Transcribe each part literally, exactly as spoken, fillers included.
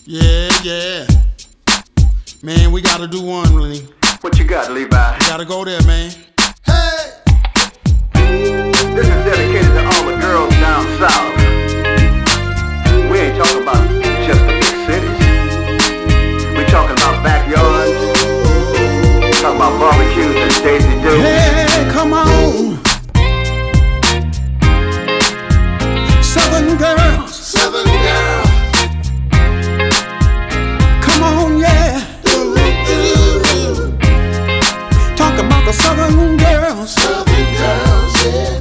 Yeah, yeah. Man, we gotta do one, Lenny. What you got, Levi? We gotta go there, man. Hey! This is dedicated to all the girls down south. We ain't talking about just the big cities. We talking about backyards. Talking about barbecues and Daisy Dukes. Hey, come on. Southern girls. Southern girl. Come on, yeah. Talking about the Southern girls. Southern girls, yeah.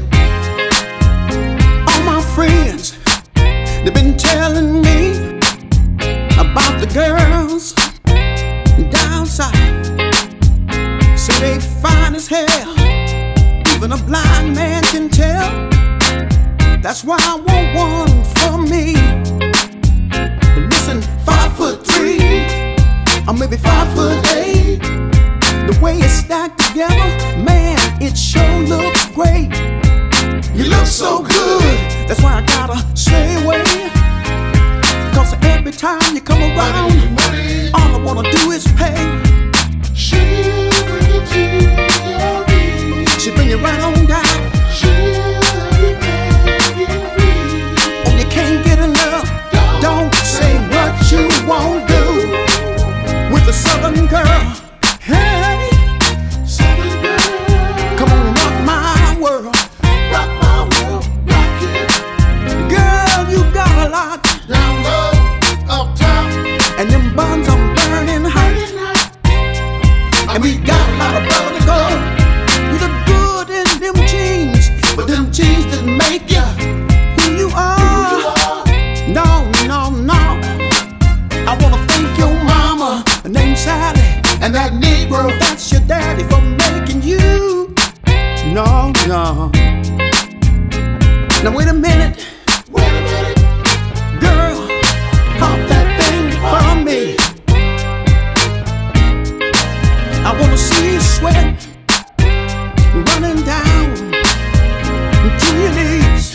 All my friends, they've been telling me about the girls down south. Say they fine as hell, even a blind man can tell. That's why I want one for me. Listen, five foot three, or maybe five foot eight. The way it's stacked together, man, it sure looks great. You look so good, that's why I gotta stay away. Cause every time you come around, Money, money. all I wanna do is pay. She'll bring it to your knees. She bring it right on down. She'll make you breathe. Oh, you can't get enough. Don't say what you won't do with a Southern girl. Hey, Southern girl. come on, rock my world. Rock my world, rock it. Girl, you got a lot, Down low, up top. and them buns I'm burning hot. And we got a lot of brother to go. You look good in them jeans, but them jeans didn't make you who you are. No, no, no. I wanna thank your mama, named Sally, And that Negro. that's your daddy for making you. No, no. Now wait a minute, Wait a minute. girl, pop that thing from me. I wanna see you sweat running down to your knees.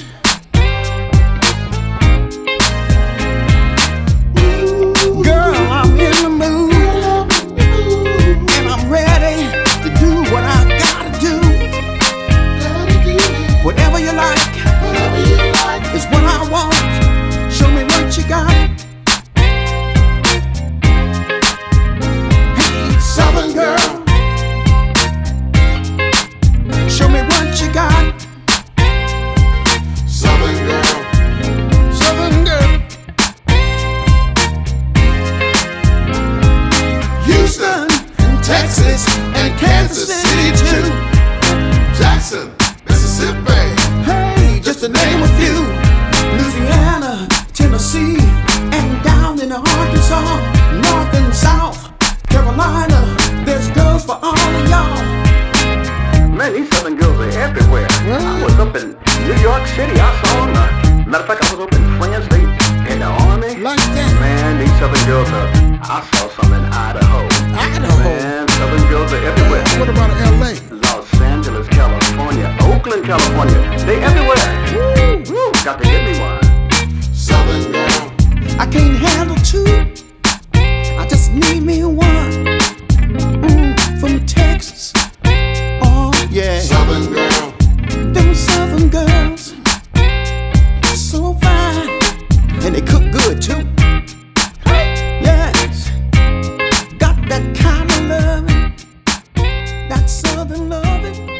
Girl, I'm in the mood, and I'm ready to do what I gotta do. Whatever you like Whatever you like. is what I want. Show me what you got. Hey, Southern girl, show me what you got. Southern girl. Southern girl, Houston, and Texas, and Kansas City too. Jackson, Mississippi. Hey, just to name a few. Louisiana, Tennessee, and down in Arkansas, North and South Carolina. There's girls for all of y'all. Man, these Southern girls are everywhere. I was up in New York City. I saw them. Uh, matter of fact, I was up in France. They in the army. Like that. Man, these Southern girls are. I saw some in Idaho. Idaho. Man, Southern girls are everywhere. What about L A? Los Angeles, California, Oakland, California. They everywhere. Woo, woo. Got to get me one. Southern girl. I can't handle two. I just need me one. Mm, from Texas. Oh yeah. Southern girl. Them Southern girls, so fine, and they cook good too. Yes, got that kind of loving, that Southern loving.